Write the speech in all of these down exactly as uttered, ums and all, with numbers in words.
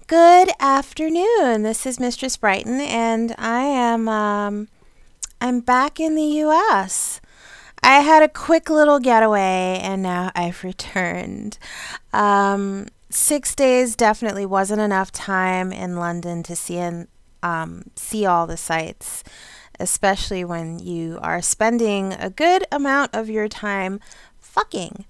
Good afternoon. This is Mistress Brighton, and I am um, I'm back in the U S. I had a quick little getaway, and now I've returned. Um, six days definitely wasn't enough time in London to see and um, see all the sights, especially when you are spending a good amount of your time fucking.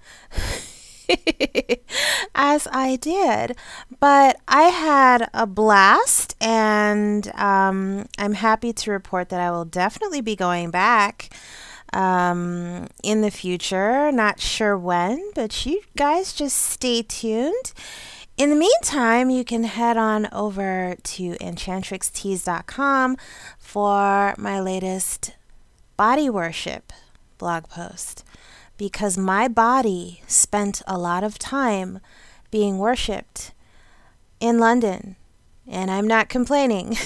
As I did. But I had a blast, and um, I'm happy to report that I will definitely be going back um, in the future. Not sure when, but you guys just stay tuned. In the meantime, you can head on over to enchantrix teas dot com for my latest body worship blog post because my body spent a lot of time being worshipped in London, and I'm not complaining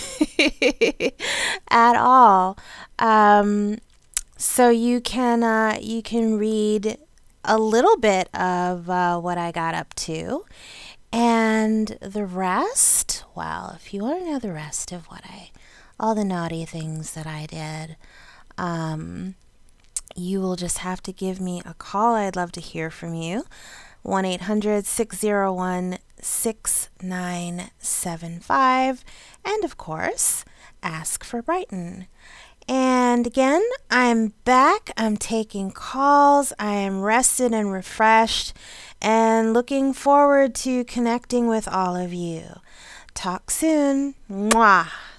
at all. Um, so you can uh, you can read a little bit of uh, what I got up to, and the rest. Well, if you want to know the rest of what I, all the naughty things that I did, um, you will just have to give me a call. I'd love to hear from you. one eight hundred six oh one six nine seven five. And of course, ask for Brighton. And again, I'm back. I'm taking calls. I am rested and refreshed and looking forward to connecting with all of you. Talk soon. Mwah.